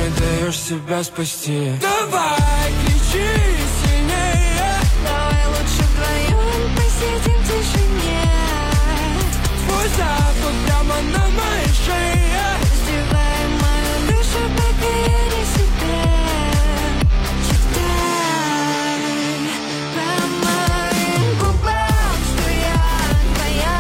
не даешь себя спасти. Давай, кричи сильнее. Давай лучше вдвоем посидим в тишине. Твой запах прямо на моей шее. Раздевай мою душу, пока я не в себе. Читай по моим губам, что я твоя.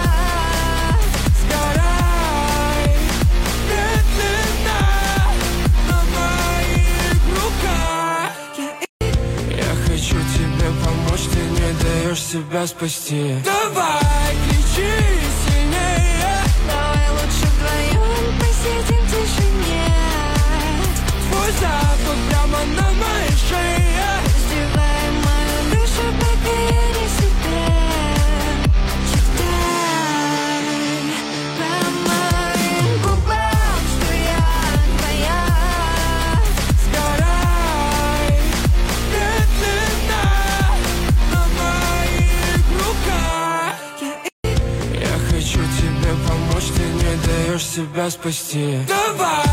Сгорай, медленно на моих руках. Я хочу тебе помочь, ты не даешь себя спасти. Давай, кричи сильнее. Давай лучше вдвоем посидим в тишине. Твой запах прямо на моей шее. Раздевай мою душу, пока я не в себе. Читай по моим губам, что я твоя. Сгорай, медленно на моих руках. Я хочу тебе помочь, ты не даешь себя спасти. Давай.